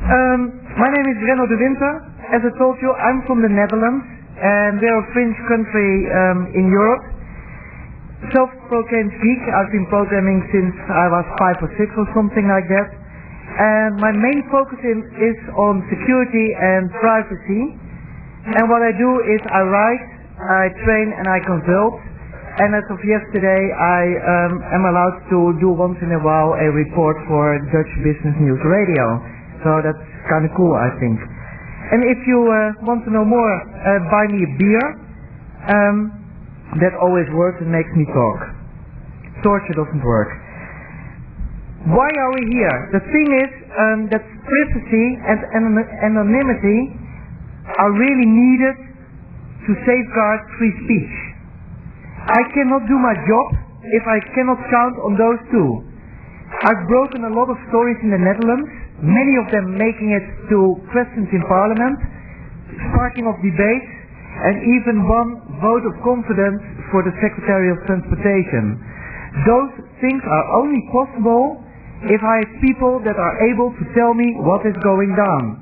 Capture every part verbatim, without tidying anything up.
Um, my name is Renno de Winter. As I told you, I'm from the Netherlands, and we're a fringe country um, in Europe. Self-proclaimed geek. I've been programming since I was five or six or something like that. And my main focus in, is on security and privacy. And what I do is I write, I train, and I consult. And as of yesterday, I um, am allowed to do once in a while a report for Dutch Business News Radio. So that's kind of cool, I think. And if you uh, want to know more, uh, buy me a beer. Um, that always works and makes me talk. Torture doesn't work. Why are we here? The thing is um, that privacy and an- anonymity are really needed to safeguard free speech. I cannot do my job if I cannot count on those two. I've broken a lot of stories in the Netherlands, many of them making it to questions in Parliament, sparking of debates, and even one vote of confidence for the Secretary of Transportation. Those things are only possible if I have people that are able to tell me what is going down.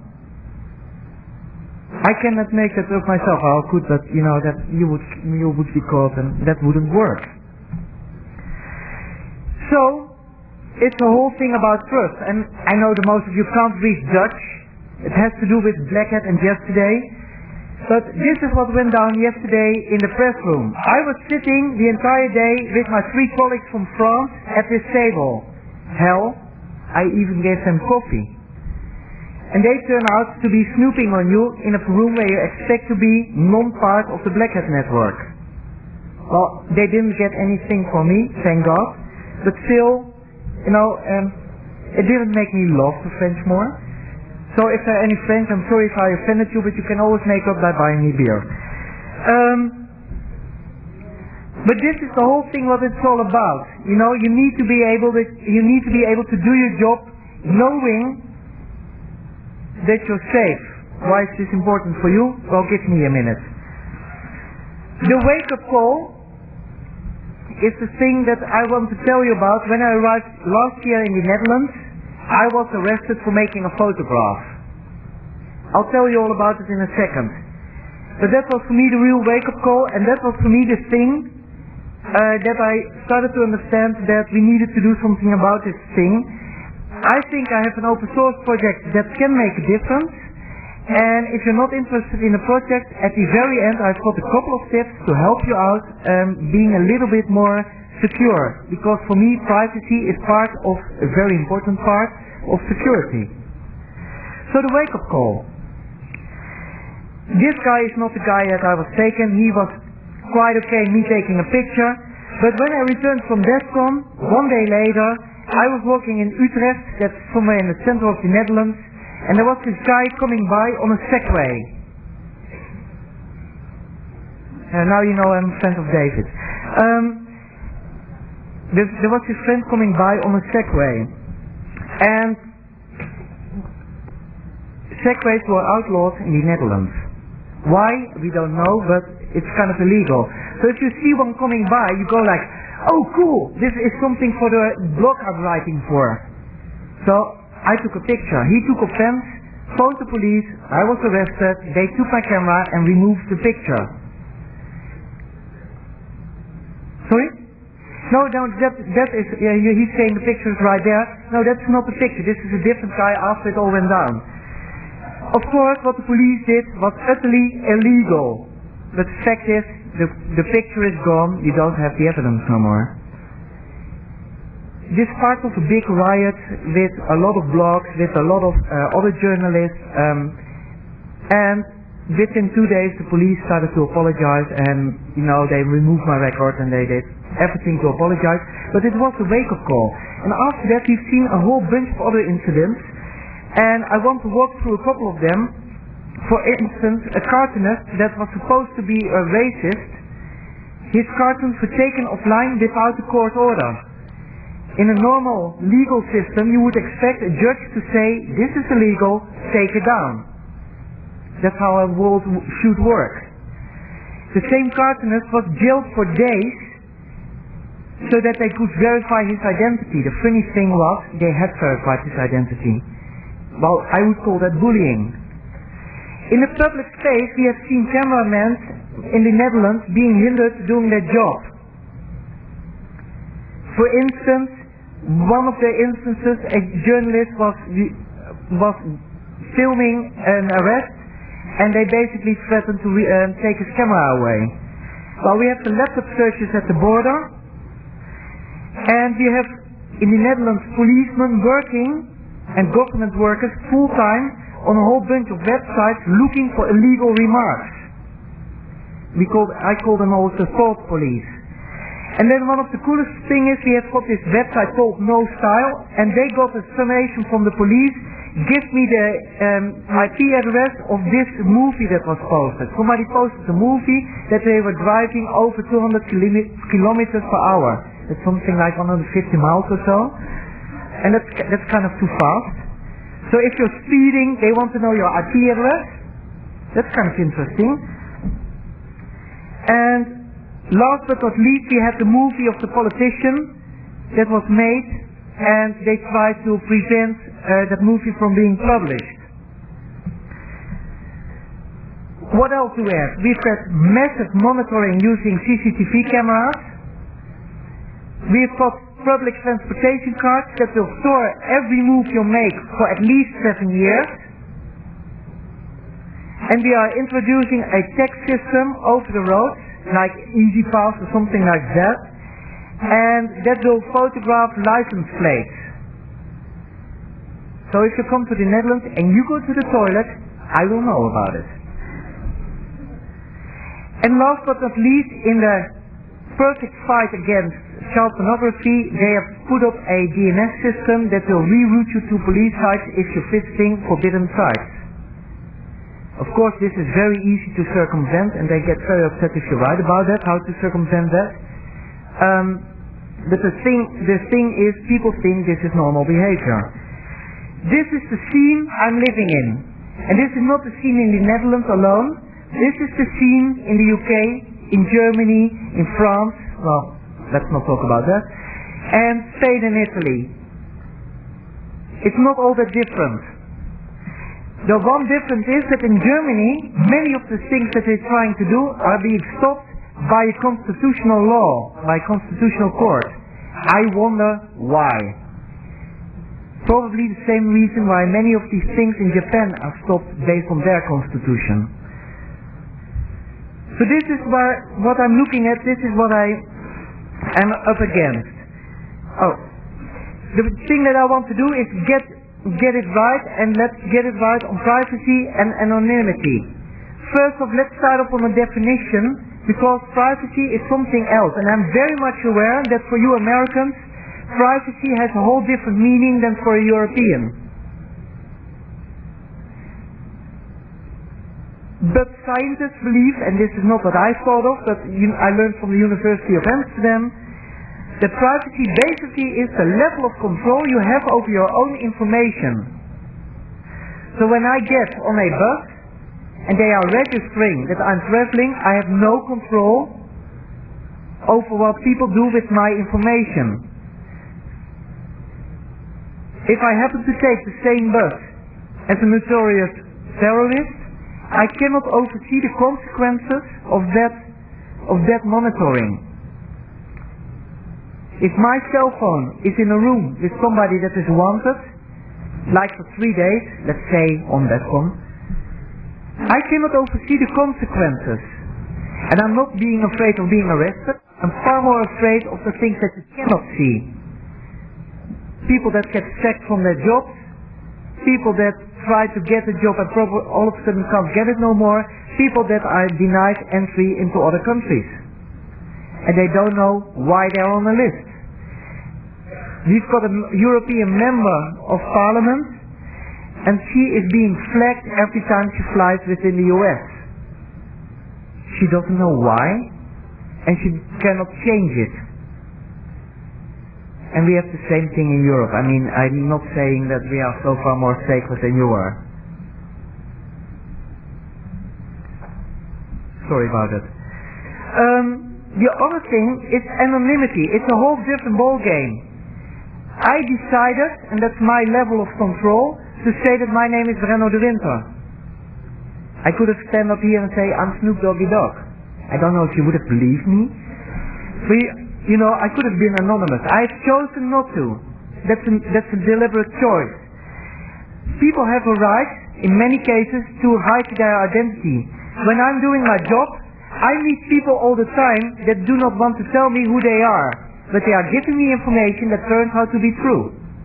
I cannot make that up myself. I could, but you know that you would you would be caught, and that wouldn't work. So it's a whole thing about trust, and I know that most of you can't read Dutch. It has to do with Black Hat and yesterday. But this is what went down yesterday in the press room. I was sitting the entire day with my three colleagues from France at this table. Hell, I even gave them coffee. And they turn out to be snooping on you in a room where you expect to be non-part of the Black Hat network. Well, they didn't get anything from me, thank God. But still, you know, um, it didn't make me love the French more. So if there are any French, I'm sorry if I offended you, but you can always make up by buying me beer. Um, but this is the whole thing what it's all about. You know, you need to be able to, you need to be able to do your job knowing that you're safe. Why is this important for you? Well, give me a minute. The wake-up call is the thing that I want to tell you about. When I arrived last year in the Netherlands, I was arrested for making a photograph. I'll tell you all about it in a second. But that was for me the real wake-up call, and that was for me the thing uh, that I started to understand that we needed to do something about this thing. I think I have an open source project that can make a difference, and if you're not interested in a project, at the very end I've got a couple of tips to help you out um, being a little bit more secure, because for me privacy is part of a very important part of security. So the wake-up call. This guy is not the guy that I was taken. He was quite okay, me taking a picture, but when I returned from DEFCON, one day later, I was walking in Utrecht, that's somewhere in the center of the Netherlands, and there was this guy coming by on a Segway. Uh, now you know I'm a friend of David. Um, there, there was this friend coming by on a Segway, and Segways were outlawed in the Netherlands. Why? We don't know, but it's kind of illegal. So if you see one coming by, you go like, oh cool, this is something for the blog I'm writing for. So I took a picture. He took offense, phoned the police, I was arrested, they took my camera and removed the picture. Sorry? No, no, that, that is, yeah, he's saying the picture is right there. No, that's not the picture. This is a different guy after it all went down. Of course, what the police did was utterly illegal. But the fact is, The, the picture is gone, you don't have the evidence no more. This part of a big riot with a lot of blogs, with a lot of uh, other journalists, um, and within two days the police started to apologize, and you know, they removed my record and they did everything to apologize, but it was a wake-up call. And after that we've seen a whole bunch of other incidents, and I want to walk through a couple of them. For instance, a cartoonist that was supposed to be a racist, his cartoons were taken offline without a court order. In a normal legal system, you would expect a judge to say, this is illegal, take it down. That's how a world should work. The same cartoonist was jailed for days so that they could verify his identity. The funny thing was, they had verified his identity. well, I would call that bullying. In the public space, we have seen cameramen in the Netherlands being hindered doing their job. For instance, one of the instances, a journalist was was filming an arrest, and they basically threatened to re uh, take his camera away. Well, we have the laptop searches at the border, and we have in the Netherlands policemen working and government workers full-time on a whole bunch of websites looking for illegal remarks. We call, I call them also thought police. And then one of the coolest thing is we have got this website called No Style, and they got a summation from the police. Give me the um, I P address of this movie that was posted. Somebody posted a movie that they were driving over two hundred kilometers per hour. That's something like one hundred fifty miles or so. And that's, that's kind of too fast. So if you're speeding, they want to know your I P address. That's kind of interesting. And last but not least, we had the movie of the politician that was made, and they tried to prevent uh, that movie from being published. What else do we have? We've got massive monitoring using C C T V cameras. We've got public transportation cards that will store every move you make for at least seven years. And we are introducing a tag system over the roads, like EasyPass or something like that, and that will photograph license plates. So if you come to the Netherlands and you go to the toilet, I will know about it. And last but not least, in the perfect fight against child pornography, they have put up a D N S system that will reroute you to police sites if you're visiting forbidden sites. Of course, this is very easy to circumvent, and they get very upset if you write about that, how to circumvent that. Um, but the thing, the thing is, people think this is normal behavior. This is the scene I'm living in. And this is not the scene in the Netherlands alone. This is the scene in the U K, in Germany, in France, well, let's not talk about that, and Spain and Italy. It's not all that different. The one difference is that in Germany, many of the things that they're trying to do are being stopped by a constitutional law, by a constitutional court. I wonder why. Probably the same reason why many of these things in Japan are stopped based on their constitution. So this is where, what I'm looking at, this is what I am up against. Oh, the thing that I want to do is get get it right, and let's get it right on privacy and anonymity. First off, let's start off on a definition, because privacy is something else, and I'm very much aware that for you Americans, privacy has a whole different meaning than for a European. But scientists believe, and this is not what I thought of, but I learned from the University of Amsterdam, that privacy basically is the level of control you have over your own information. So when I get on a bus and they are registering that I'm traveling, I have no control over what people do with my information. If I happen to take the same bus as a notorious terrorist, I cannot oversee the consequences of that, of that monitoring. If my cell phone is in a room with somebody that is wanted, like for three days, let's say on that one, I cannot oversee the consequences. And I'm not being afraid of being arrested, I'm far more afraid of the things that you cannot see. People that get sacked from their jobs, people that try to get a job and probably all of a sudden can't get it no more, people that are denied entry into other countries. And they don't know why they're on the list. We've got a European member of Parliament, and she is being flagged every time she flies within the U S. She doesn't know why, and she cannot change it. And we have the same thing in Europe. I mean, I'm not saying that we are so far more safer than you are. Sorry about that. Um, the other thing is anonymity. It's a whole different ball game. I decided, and that's my level of control, to say that my name is Brenno de Winter. I could have stand up here and say, I'm Snoop Doggy Dogg. I don't know if you would have believed me. But, you know, I could have been anonymous. I've chosen not to. That's a, that's a deliberate choice. People have a right, in many cases, to hide their identity. When I'm doing my job, I meet people all the time that do not want to tell me who they are, but they are giving me information that turns out to be true.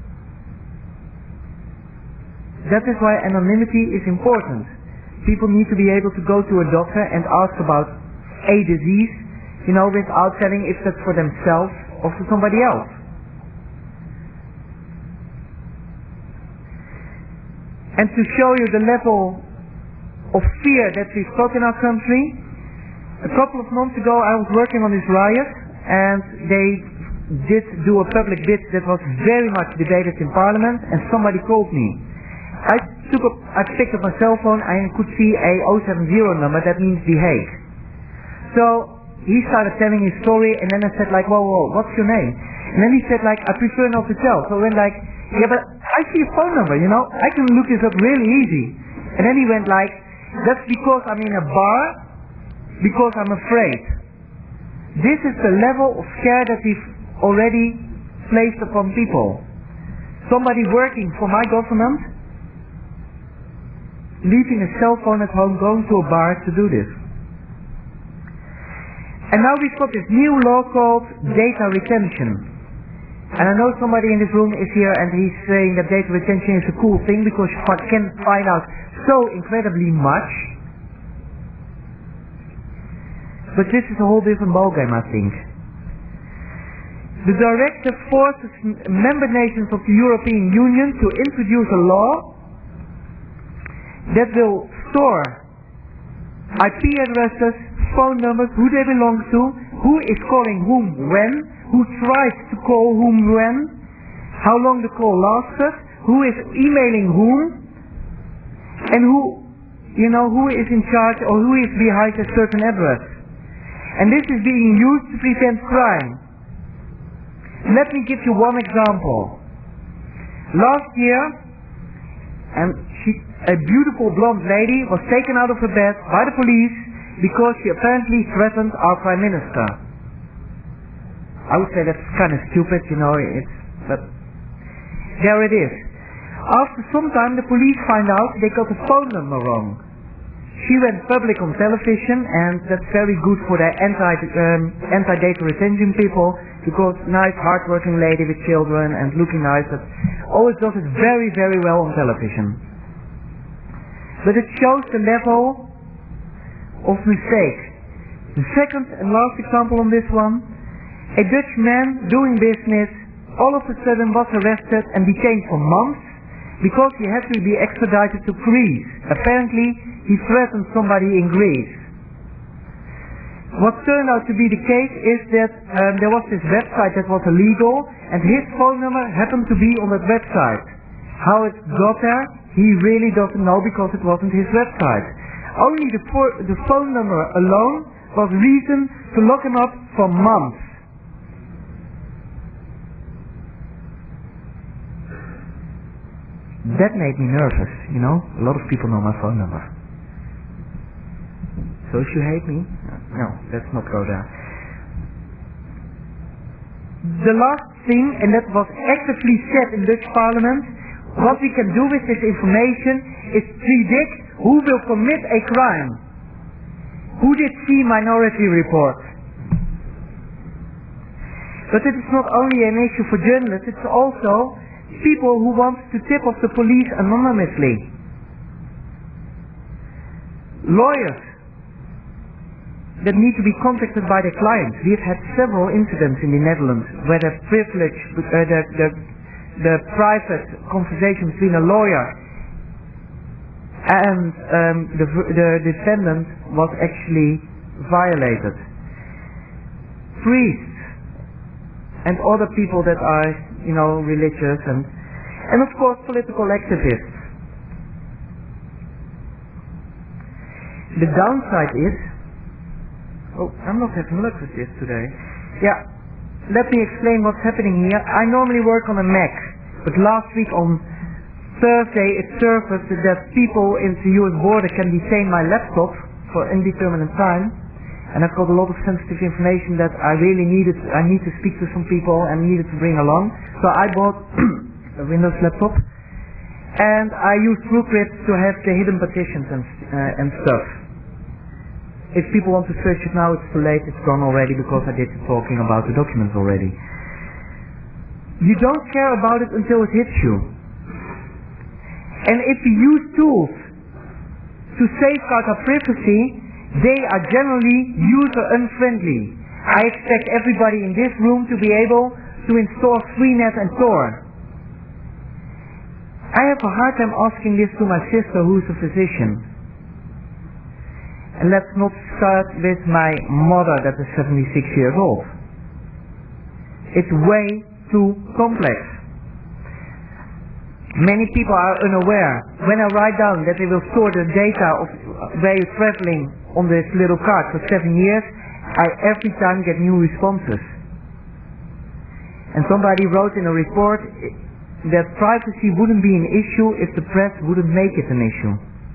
That is why anonymity is important. People need to be able to go to a doctor and ask about a disease, you know, without telling if that's for themselves or for somebody else. And to show you the level of fear that we've got in our country, a couple of months ago I was working on this riot, and they did do a public bid that was very much debated in Parliament, and somebody called me. I took up, I picked up my cell phone, I could see a oh seven oh number, that means The Hague. So he started telling his story, and then I said like, whoa, whoa, what's your name? And then he said like, I prefer not to tell. So I went like, yeah, but I see a phone number, you know, I can look this up really easy. And then he went like, that's because I'm in a bar, because I'm afraid. This is the level of scare that we've already placed upon people. Somebody working for my government, leaving a cell phone at home, going to a bar to do this. And now we've got this new law called data retention. And I know somebody in this room is here and he's saying that data retention is a cool thing because you can find out so incredibly much. But this is a whole different ballgame, I think. The directive forces member nations of the European Union to introduce a law that will store I P addresses, phone numbers, who they belong to, who is calling whom when, who tries to call whom when, how long the call lasted, who is emailing whom, and who, you know, who is in charge or who is behind a certain address. And this is being used to prevent crime. Let me give you one example. Last year, and she, a beautiful blonde lady was taken out of her bed by the police because she apparently threatened our Prime Minister. I would say that's kind of stupid, you know, it's, but there it is. After some time the police find out they got the phone number wrong. She went public on television, and that's very good for the anti, um, anti-data retention people, because nice hard-working lady with children and looking nice, that always does it very, very well on television. But it shows the level of mistake. The second and last example on this one, a Dutch man doing business all of a sudden was arrested and detained for months because he had to be extradited to Greece. Apparently he threatened somebody in Greece. What turned out to be the case is that um, there was this website that was illegal, and his phone number happened to be on that website. How it got there, he really doesn't know because it wasn't his website. Only the, for, the phone number alone was reason to lock him up for months. That made me nervous, you know. A lot of people know my phone number. So if you hate me, no, let's not go there. The last thing, and that was actively said in Dutch Parliament, what we can do with this information is predict who will commit a crime. Who did see Minority Report? But it is not only an issue for journalists, it's also people who want to tip off the police anonymously. Lawyers that need to be contacted by their clients. We have had several incidents in the Netherlands where the privilege, uh, the, the, the private conversation between a lawyer and um, the, the defendant was actually violated. Priests and other people that are, you know, religious and, and of course political activists. The downside is, oh, I'm not having luck with this today. Yeah, let me explain what's happening here. I normally work on a Mac, but last week on Thursday it surfaced that people in the U S border can detain my laptop for indeterminate time, and I've got a lot of sensitive information that I really needed, I need to speak to some people and needed to bring along. So I bought a Windows laptop, and I used TrueCrypt to have the hidden partitions and, uh, and stuff. If people want to search it now, it's too late, it's gone already because I did the talking about the documents already. You don't care about it until it hits you. And if you use tools to safeguard our privacy, they are generally user-unfriendly. I expect everybody in this room to be able to install Freenet and Tor. I have a hard time asking this to my sister who is a physician. And let's not start with my mother that is seventy-six years old. It's way too complex. Many people are unaware. When I write down that they will store the data of where you're traveling on this little card for seven years, I every time get new responses. And somebody wrote in a report that privacy wouldn't be an issue if the press wouldn't make it an issue.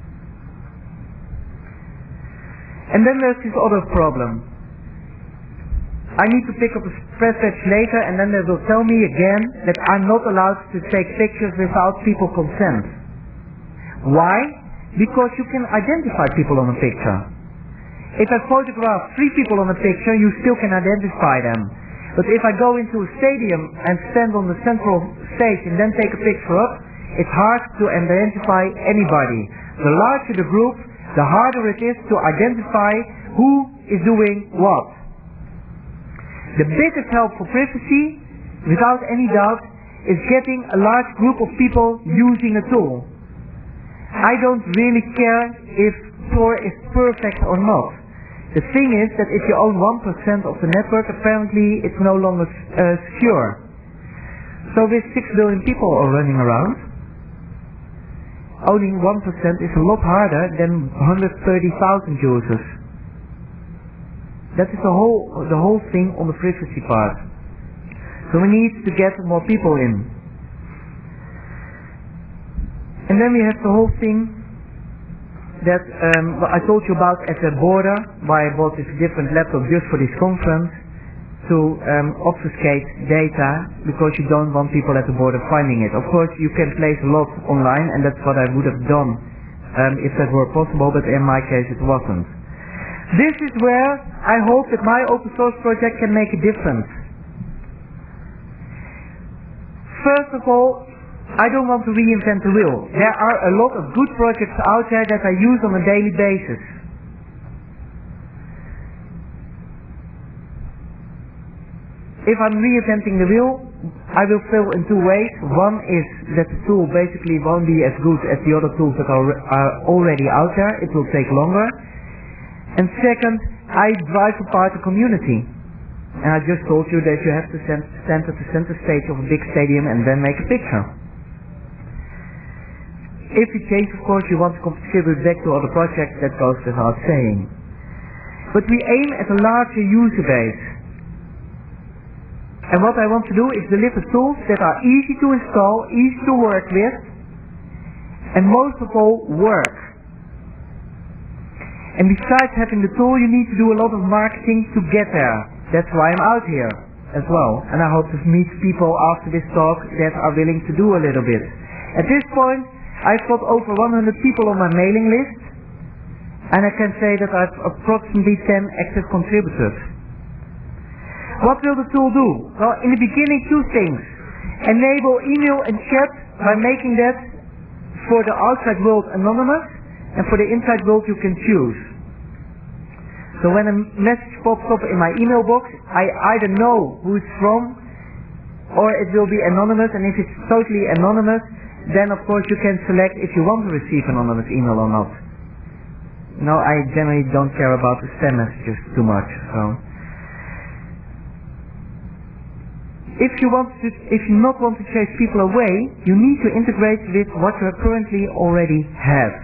And then there's this other problem. I need to pick up a press badge later, and then they will tell me again that I'm not allowed to take pictures without people consent. Why? Because you can identify people on a picture. If I photograph three people on a picture, you still can identify them. But if I go into a stadium and stand on the central stage and then take a picture up, it's hard to identify anybody. The larger the group, the harder it is to identify who is doing what. The biggest help for privacy, without any doubt, is getting a large group of people using a tool. I don't really care if Tor is perfect or not. The thing is that if you own one percent of the network, apparently it's no longer uh, secure. So with six billion people are running around, owning one percent is a lot harder than one hundred thirty thousand users. That is the whole, the whole thing on the privacy part. So we need to get more people in. And then we have the whole thing that um, I told you about at the border, why I bought this different laptop just for this conference, to um, obfuscate data, because you don't want people at the border finding it. Of course, you can place a lot online, and that's what I would have done um, if that were possible, but in my case it wasn't. This is where I hope that my open source project can make a difference. First of all, I don't want to reinvent the wheel. There are a lot of good projects out there that I use on a daily basis. If I'm reinventing the wheel, I will fail in two ways. One is that the tool basically won't be as good as the other tools that are, are already out there. It will take longer. And second, I drive apart the community. And I just told you that you have to stand, stand at the center stage of a big stadium and then make a picture. If you change, of course, you want to contribute back to other projects, that goes without saying. But we aim at a larger user base. And what I want to do is deliver tools that are easy to install, easy to work with, and most of all, work. And besides having the tool, you need to do a lot of marketing to get there. That's why I'm out here as well. And I hope to meet people after this talk that are willing to do a little bit. At this point, I've got over one hundred people on my mailing list. And I can say that I've approximately ten active contributors. What will the tool do? Well, in the beginning, two things. Enable email and chat by making that for the outside world anonymous. And for the inside world you can choose. So when a message pops up in my email box, I either know who it's from, or it will be anonymous, and if it's totally anonymous, then of course you can select if you want to receive anonymous email or not. No, I generally don't care about the spam messages too much, so. If you want to, if you not want to chase people away, you need to integrate with what you currently already have.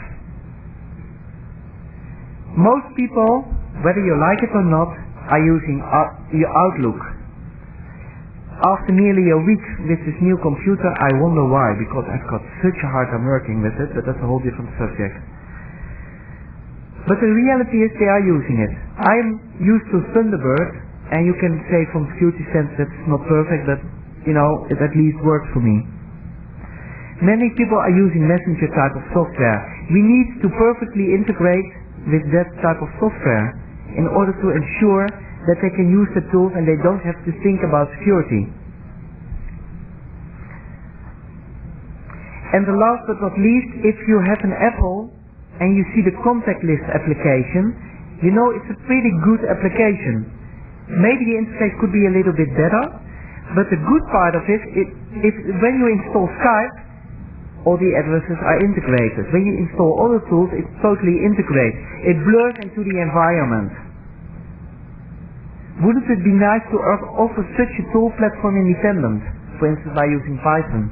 Most people, whether you like it or not, are using Outlook. after nearly a week with this new computer, I wonder why, because I've got such a hard time working with it, but that's a whole different subject. But the reality is they are using it. I'm used to Thunderbird, and you can say from security sense that's not perfect, but you know, it at least works for me. Many people are using messenger type of software. We need to perfectly integrate with that type of software in order to ensure that they can use the tools and they don't have to think about security. And the last but not least, if you have an Apple and you see the contact list application, you know it's a pretty good application. Maybe the interface could be a little bit better, but the good part of it, it if when you install Skype, all the addresses are integrated. When you install other tools, it's totally integrated. It blurs into the environment. Wouldn't it be nice to offer such a tool platform independent, for instance by using Python?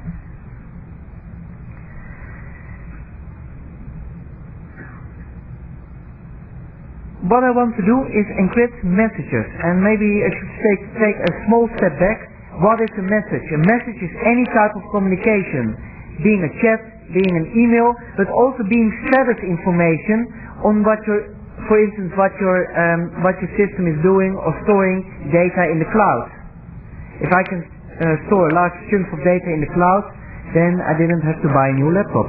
What I want to do is encrypt messages, and maybe I should take, take a small step back. What is a message? A message is any type of communication, being a chat, being an email, but also being status information on what your For instance, what your um, what your system is doing or storing data in the cloud. If I can uh, store large chunks of data in the cloud, then I didn't have to buy a new laptop.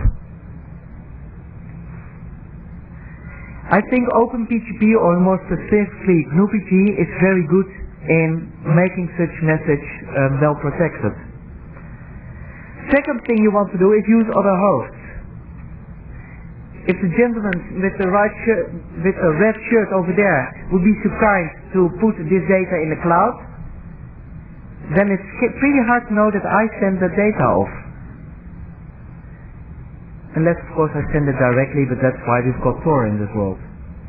I think OpenPGP, or more specifically G N U P G, is very good in making such message um, well protected. Second thing you want to do is use other hosts. If the gentleman with the right shirt, with a red shirt over there would be so kind to put this data in the cloud, then it's pretty hard to know that I send the data off. Unless of course I send it directly, but that's why we've got Tor in this world.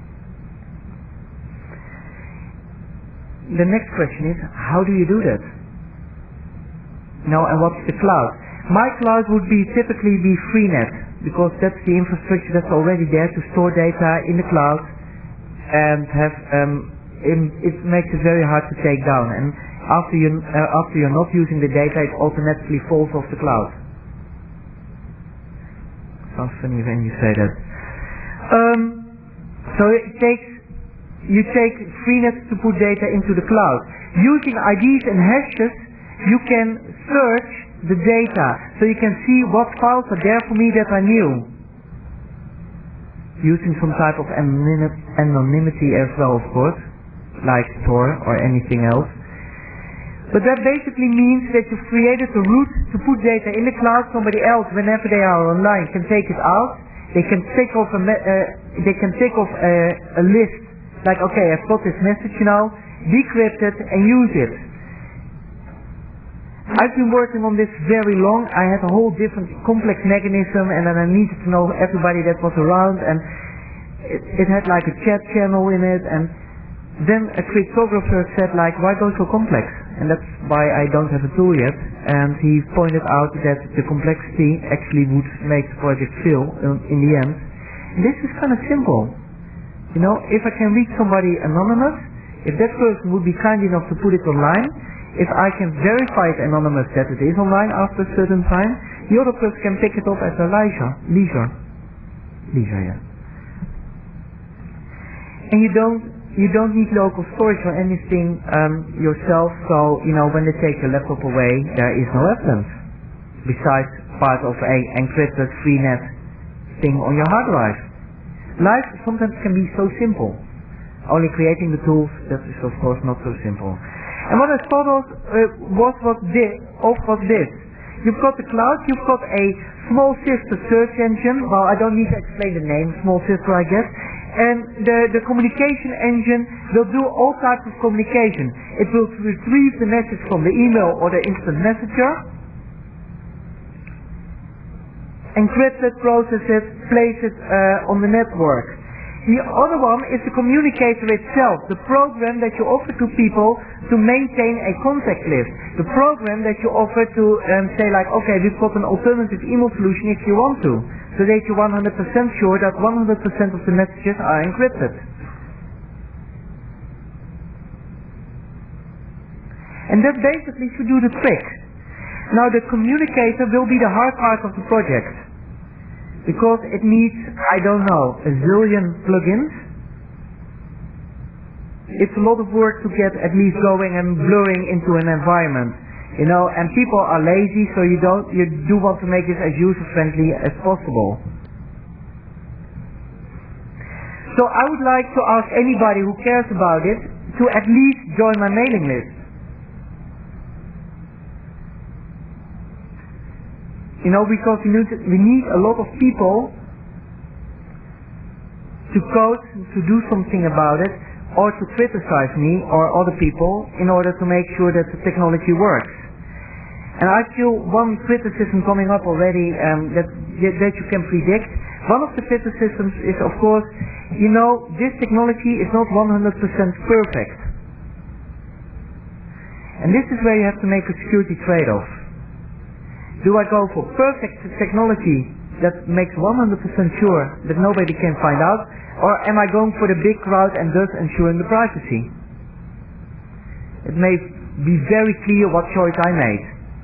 The next question is, how do you do that? Now, and what's the cloud? My cloud would be typically be Freenet, because that's the infrastructure that's already there to store data in the cloud, and have um, in, it makes it very hard to take down. And after you uh, after you're not using the data, it automatically falls off the cloud. Sounds funny when you say that. Um, so it takes you take Freenet to put data into the cloud. Using I Ds and hashes, you can search the data, so you can see what files are there for me that are new. Using some type of anonymity as well, of course, like Tor or anything else. But that basically means that you've created a route to put data in the cloud. Somebody else, whenever they are online, can take it out. They can take off a me uh, they can take off a, a list, like, okay, I've got this message now, decrypt it and use it. I've been working on this very long. I had a whole different complex mechanism, and then I needed to know everybody that was around, and it, it had like a chat channel in it, and then a cryptographer said like, why go so complex? And that's why I don't have a tool yet, and he pointed out that the complexity actually would make the project fail in, in the end. And this is kind of simple. You know, if I can reach somebody anonymous, if that person would be kind enough to put it online, if I can verify it anonymous that it is online after a certain time, the other person can pick it up at their leisure. Leisure. Leisure, yeah. And you don't you don't need local storage or anything um, yourself, so you know when they take your laptop away, there is no evidence besides part of a encrypted Freenet thing on your hard drive. Life sometimes can be so simple. Only creating the tools, that is of course not so simple. And what I thought of uh, was what this, of was this. You've got the cloud, you've got a small sister search engine. Well, I don't need to explain the name, small sister I guess. And the, the communication engine will do all types of communication. It will retrieve the message from the email or the instant messenger, encrypt it, process it, place it uh, on the network. The other one is the communicator itself, the program that you offer to people to maintain a contact list. The program that you offer to um, say like, okay, we've got an alternative email solution if you want to, so that you're one hundred percent sure that one hundred percent of the messages are encrypted. And that basically should do the trick. Now the communicator will be the hard part of the project, because it needs, I don't know, a zillion plugins. It's a lot of work to get at least going and blurring into an environment, you know, and people are lazy, so you don't, you do want to make this as user friendly as possible. So I would like to ask anybody who cares about it to at least join my mailing list. You know, because we need, we need a lot of people to code, to do something about it, or to criticize me or other people in order to make sure that the technology works. And I feel one criticism coming up already um, that, that you can predict. One of the criticisms is, of course, you know, this technology is not one hundred percent perfect. And this is where you have to make a security trade-off. Do I go for perfect technology that makes one hundred percent sure that nobody can find out, or am I going for the big crowd and thus ensuring the privacy? It may be very clear what choice I made.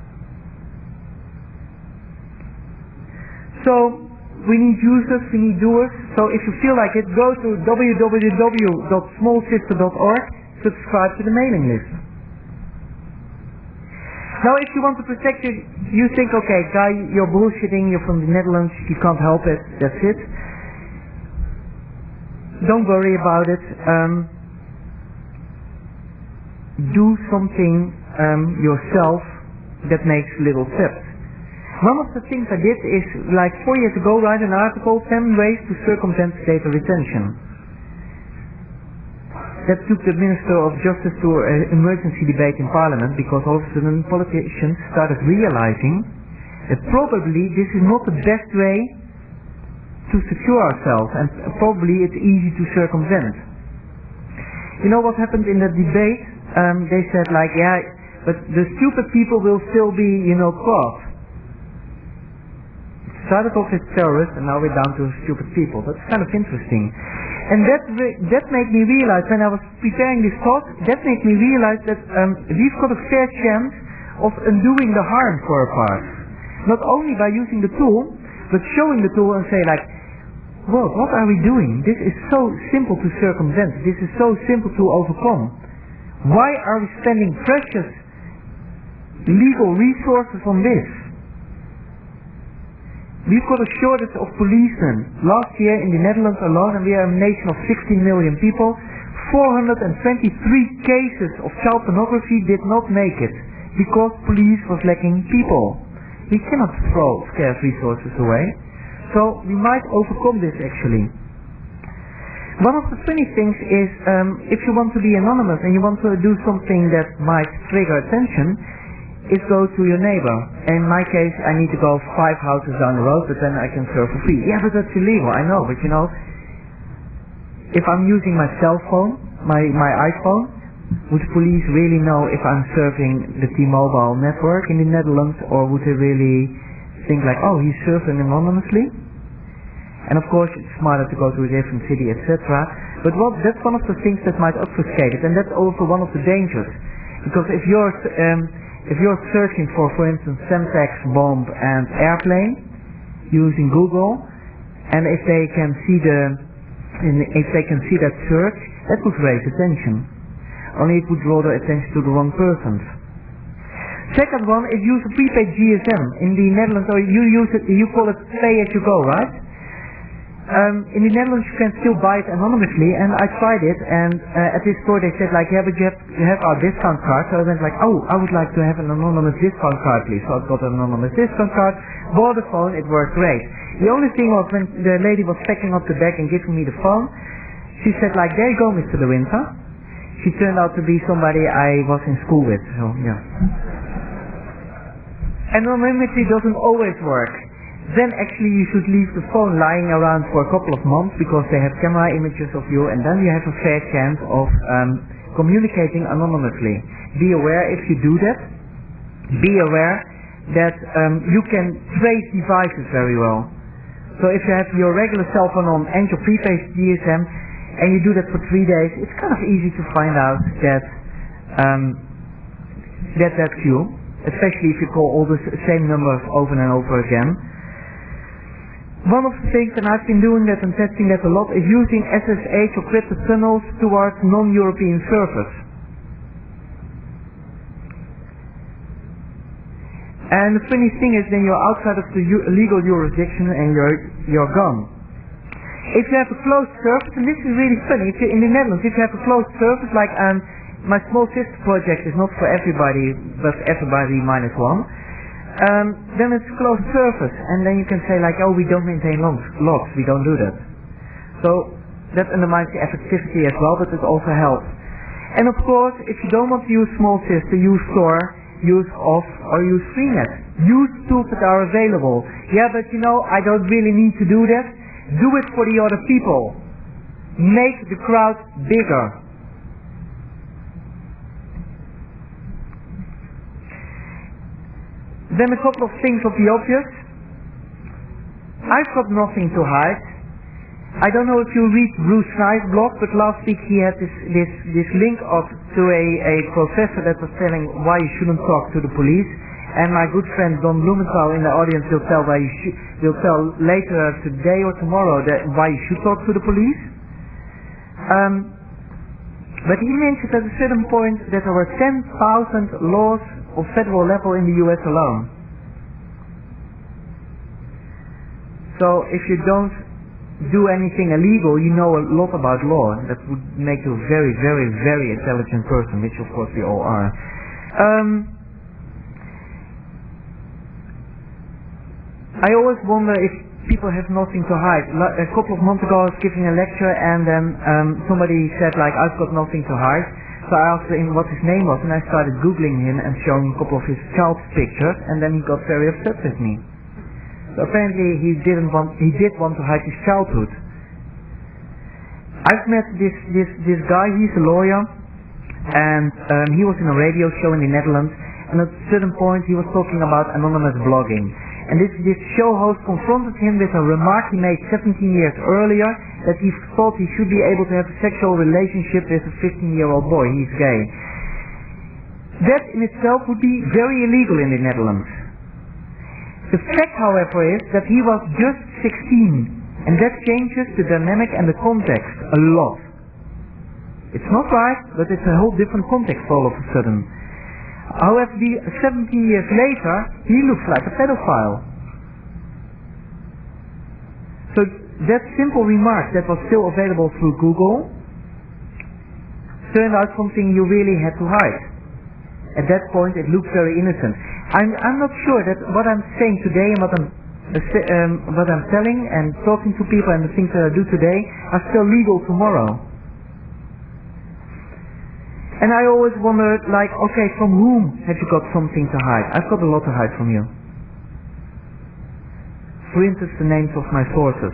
So, we need users, we need doers, so if you feel like it, go to w w w dot small sister dot org, subscribe to the mailing list. Now if you want to protect it, you think, okay, Guy, you're bullshitting, you're from the Netherlands, you can't help it, that's it. Don't worry about it. Um, do something um, yourself that makes little steps. One of the things I did is, like four years ago, write an article, ten ways to circumvent data retention. That took the Minister of Justice to an emergency debate in Parliament, because all of a sudden politicians started realizing that probably this is not the best way to secure ourselves, and probably it's easy to circumvent. You know what happened in that debate? Um, they said like, yeah, but the stupid people will still be, you know, caught. It started off as terrorists, and now we're down to stupid people. That's kind of interesting. And that that made me realize, when I was preparing this talk, that made me realize that um, we've got a fair chance of undoing the harm for a part. Not only by using the tool, but showing the tool and say like, well, what are we doing? This is so simple to circumvent. This is so simple to overcome. Why are we spending precious legal resources on this? We've got a shortage of policemen. Last year in the Netherlands alone, and we are a nation of sixteen million people, four hundred twenty-three cases of child pornography did not make it, because police was lacking people. We cannot throw scarce resources away. So we might overcome this actually. One of the funny things is, um, if you want to be anonymous and you want to do something that might trigger attention, is go to your neighbor. In my case, I need to go five houses down the road, but then I can surf for free. Yeah, but that's illegal, I know, but you know, if I'm using my cell phone, my, my iPhone, would police really know if I'm surfing the T-Mobile network in the Netherlands, or would they really think like, oh, he's surfing anonymously? And of course, it's smarter to go to a different city, et cetera. But what, that's one of the things that might obfuscate it, and that's also one of the dangers. Because if you're, um, if you're searching for, for instance, Semtex, bomb, and airplane, using Google, and if they can see the, if they can see that search, that would raise attention. Only it would draw the attention to the wrong persons. Second one is use a prepaid G S M. In the Netherlands, or you use it, you call it pay as you go, right? Um, in the Netherlands you can still buy it anonymously, and I tried it, and uh, at this store they said like, yeah, but you have, you have our discount card. So I went like, oh, I would like to have an anonymous discount card, please. So I got an anonymous discount card, bought the phone, it worked great. The only thing was when the lady was packing up the bag and giving me the phone, she said like, there you go, Mister De Winter. She turned out to be somebody I was in school with, so yeah. Anonymity doesn't always work. Then actually you should leave the phone lying around for a couple of months, because they have camera images of you, and then you have a fair chance of um, communicating anonymously. Be aware if you do that, be aware that um, you can trace devices very well. So if you have your regular cell phone on and your prepaid G S M, and you do that for three days, it's kind of easy to find out that um, get that view, especially if you call all the same numbers over and over again. One of the things, and I've been doing that and testing that a lot, is using S S H or crypted tunnels towards non-European servers. And the funny thing is, then you're outside of the legal jurisdiction and you're you're gone. If you have a closed service, and this is really funny, if you're in the Netherlands, if you have a closed service, like um, my small sister project is not for everybody, but everybody minus one, um, then it's a closed service, and then you can say like, oh, we don't maintain logs, logs, we don't do that. So that undermines the effectivity as well, but it also helps. And of course, if you don't want to use small sister, use Tor, use Off, or use Freenet. Use tools that are available. Yeah, but you know, I don't really need to do that. Do it for the other people. Make the crowd bigger. Then a couple of things of the obvious. I've got nothing to hide. I don't know if you read Bruce Sny's blog, but last week he had this this, this link up to a, a professor that was telling why you shouldn't talk to the police. And my good friend Don Blumenthal in the audience will tell why you should, will tell later today or tomorrow that why you should talk to the police. Um, but he mentioned at a certain point that there were ten thousand laws of federal level in the U S alone. So if you don't do anything illegal, you know a lot about law. That would make you a very, very, very intelligent person, which of course we all are. Um, I always wonder if people have nothing to hide. A couple of months ago I was giving a lecture and then um, somebody said like, I've got nothing to hide. So I asked him what his name was and I started googling him and showing a couple of his child's pictures, and then he got very upset with me. So apparently he didn't want, he did want to hide his childhood. I've met this, this, this guy, he's a lawyer, and um, he was in a radio show in the Netherlands, and at a certain point he was talking about anonymous blogging. And this, this show host confronted him with a remark he made seventeen years earlier, that he thought he should be able to have a sexual relationship with a fifteen year old boy. He's gay. That in itself would be very illegal in the Netherlands. The fact, however, is that he was just sixteen, and that changes the dynamic and the context a lot. It's not right, but it's a whole different context all of a sudden. However, the seventeen years later, he looks like a pedophile. So that simple remark that was still available through Google turned out something you really had to hide. At that point, it looked very innocent. I'm, I'm not sure that what I'm saying today and what I'm, uh, um, what I'm telling and talking to people and the things that I do today are still legal tomorrow. And I always wondered, like, okay, from whom have you got something to hide? I've got a lot to hide from you. For instance, the names of my sources.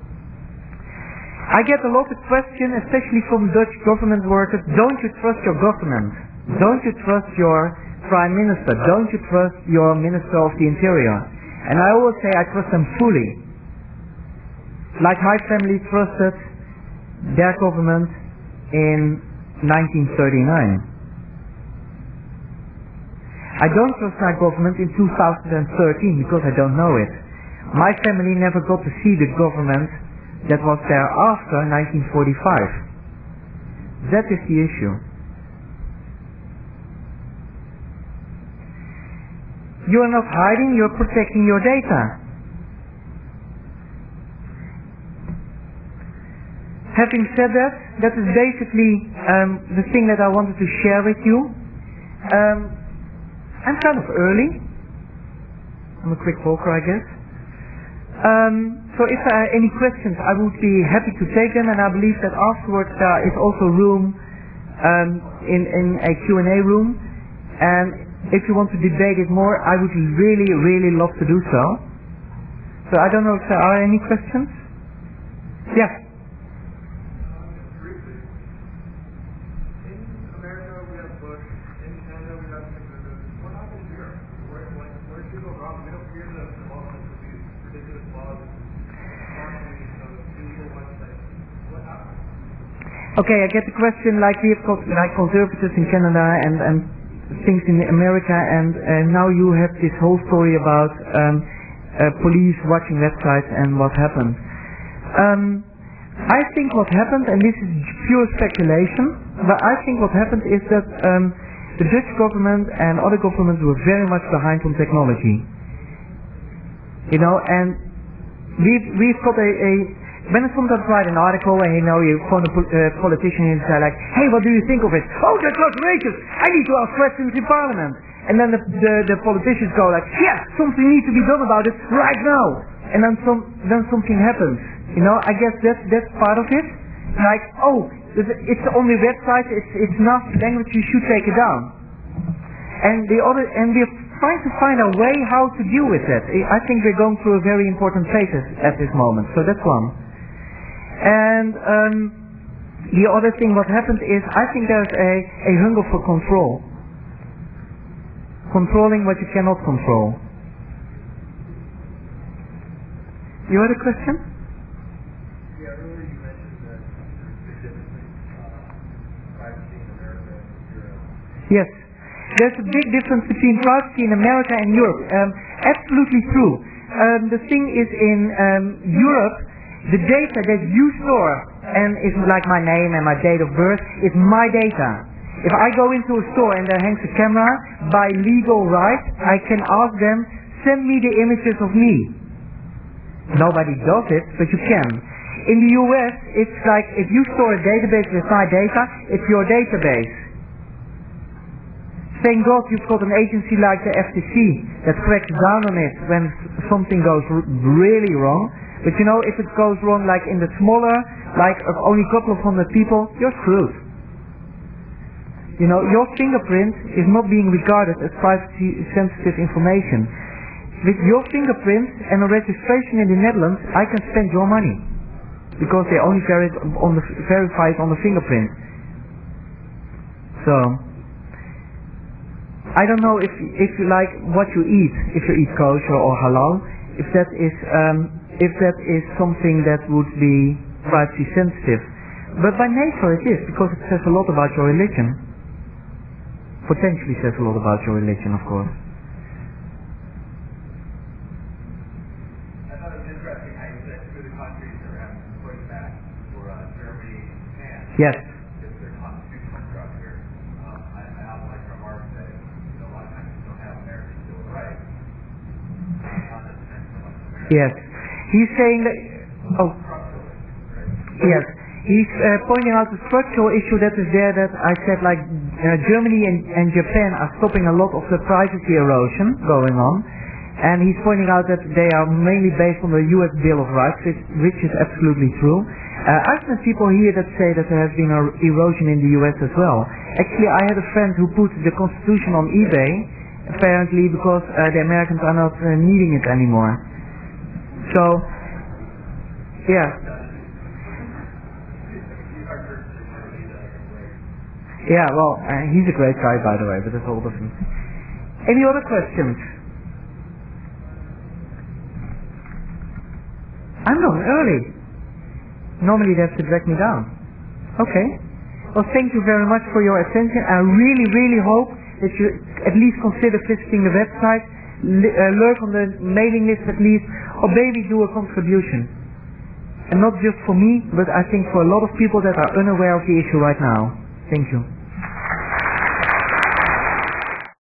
I get a lot of questions, especially from Dutch government workers, don't you trust your government? Don't you trust your Prime Minister? Don't you trust your Minister of the Interior? And I always say I trust them fully. Like my family trusted their government in nineteen thirty-nine. I don't trust my government in two thousand thirteen because I don't know it. My family never got to see the government that was there after nineteen forty-five. That is the issue. You are not hiding, you are protecting your data. Having said that, that is basically um, the thing that I wanted to share with you. Um, I'm kind of early. I'm a quick walker, I guess. Um, so if there are any questions, I would be happy to take them, and I believe that afterwards there is also room um, in, in a Q and A room. And if you want to debate it more, I would really, really love to do so. So I don't know if there are any questions. Yes. Okay, I get the question, like we have got like conservatives in Canada and, and things in America, and uh, now you have this whole story about um, uh, police watching websites and what happened. Um, I think what happened, and this is pure speculation, but I think what happened is that um, the Dutch government and other governments were very much behind on technology. You know, and we've, we've got a, a when I sometimes write an article and you know you phone a po uh, politician and say like, hey, what do you think of it? Oh, that's outrageous! I need to ask questions in Parliament. And then the, the, the politicians go like, yeah, something needs to be done about it right now. And then some then something happens. You know, I guess that's that's part of it. Like, oh, it's on the website, it's it's not language, you should take it down. And the other and we're trying to find a way how to deal with that. I think we're going through a very important phase at this moment. So that's one. And um, the other thing what happened is, I think there's a, a hunger for control. Controlling what you cannot control. You had a question? Yeah, earlier you mentioned that there's big difference between uh, privacy in America and Europe. Yes. There's a big difference between privacy in America and Europe. Um, absolutely true. Um, the thing is, in um, Europe, the data that you store, and is like my name and my date of birth, is my data. If I go into a store and there hangs a camera, by legal right, I can ask them, send me the images of me. Nobody does it, but you can. In the U S, it's like, if you store a database with my data, it's your database. Thank God you've got an agency like the F T C that cracks down on it when something goes r really wrong. But you know, if it goes wrong like in the smaller, like of only a couple of hundred people, you're screwed. You know, your fingerprint is not being regarded as privacy sensitive information. With your fingerprint and a registration in the Netherlands, I can spend your money. Because they only verify it on the, verify it on the fingerprint. So, I don't know if, if you like what you eat, if you eat kosher or halal, if that is, um, if that is something that would be privacy sensitive. But by nature it is, because it says a lot about your religion. Potentially says a lot about your religion, of course. I thought it was interesting how you said two of the countries that are having pushback were uh, Germany and Japan. Yes. Because their constitutional structure. Um, I, I also like to remark that you know, a lot of times you don't have Americans do it right. Not that depends so much on America. Yes. He's saying that, oh, yes, he's uh, pointing out the structural issue that is there, that I said like uh, Germany and, and Japan are stopping a lot of the privacy erosion going on, and he's pointing out that they are mainly based on the U S Bill of Rights, which, which is absolutely true. Uh, I've met people here that say that there has been an erosion in the U S as well. Actually, I had a friend who put the Constitution on eBay, apparently because uh, the Americans are not uh, needing it anymore. So, yeah. Yeah, well, uh, he's a great guy, by the way, but that's all different. Any other questions? I'm going early. Normally they have to drag me down. Okay. Well, thank you very much for your attention. I really, really hope that you at least consider visiting the website, uh, learn on the mailing list at least, or maybe do a contribution. And not just for me, but I think for a lot of people that are unaware of the issue right now. Thank you.